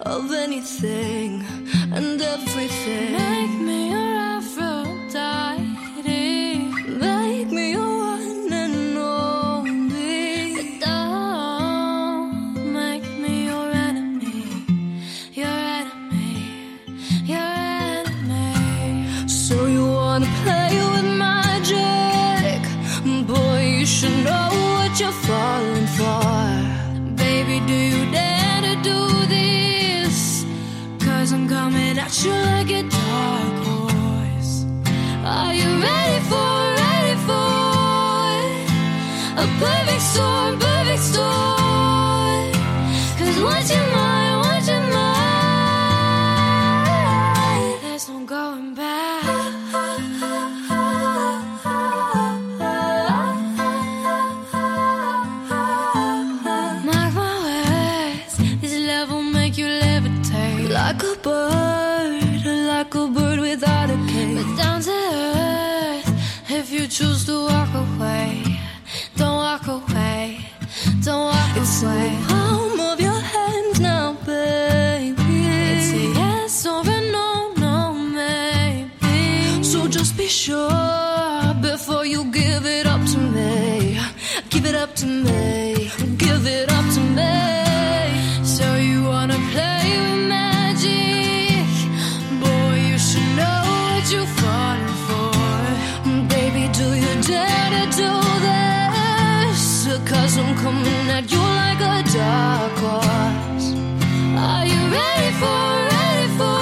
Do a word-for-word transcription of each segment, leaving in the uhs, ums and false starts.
of anything and everything. Make me your Aphrodite. Make me your one and only. But don't make me your enemy. Your enemy. Your enemy. So you wanna play with magic? Boy, you should know what you're falling for. Baby, do you dare to do this? Cause I'm coming at you like a dark horse. Are you ready for, ready for a perfect storm, perfect storm? Cause once you're mine, once you're mine, there's no going back. Mark my words, this love will make you levitate. like a bird, like a bird without a cage. But down to earth, if you choose to walk away, don't walk away, don't walk It's in away. the palm of your hands now, baby. It's a yes or a no, no, maybe. So just be sure before you give it up to me. Give it up to me. Give it up to me. So you wanna play with magic? Boy, you should know what you're falling for. Baby, do you dare to do this? Cause I'm coming at you like a dark horse. Are you ready for, ready for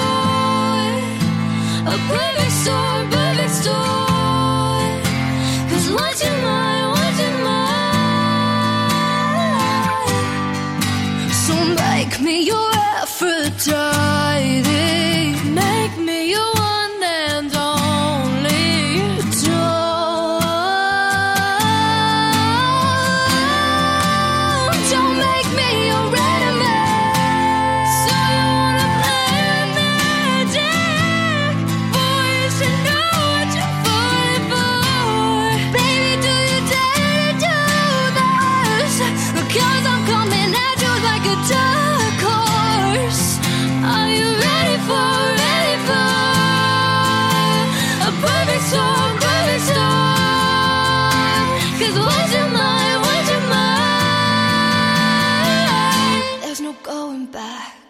A perfect storm, perfect storm. Cause once you're mine, once you're mine. So make me your Aphrodite. make me your one and only? Don't, don't make me your enemy. So you wanna play with magic? Boy, you should know what you're falling for. Baby, do you dare to do this? Cause I'm coming at you like a dark horse. Are you ready for, ready for A perfect storm, perfect storm. Cause once you're mine, once you're mine, there's no going back.